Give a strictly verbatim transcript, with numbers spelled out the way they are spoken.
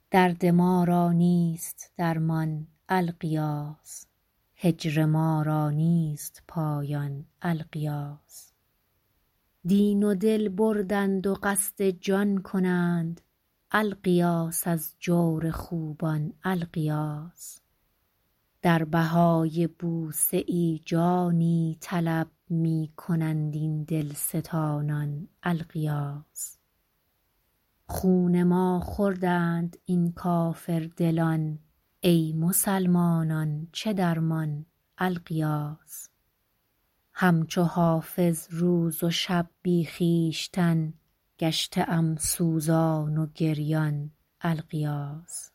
درد ما را نیست درمان الغیاث، هجر ما را نیست پایان الغیاث. دین و دل بردند و قصد جان کنند، الغیاث از جور خوبان الغیاث. در بهای بوسه ای جانی طلب می کنند این دلستانان الغیاث. خون ما خوردند این کافردلان، ای مسلمانان چه درمان الغیاث. همچو حافظ روز و شب بی خویشتن، گشته ام سوزان و گریان الغیاث.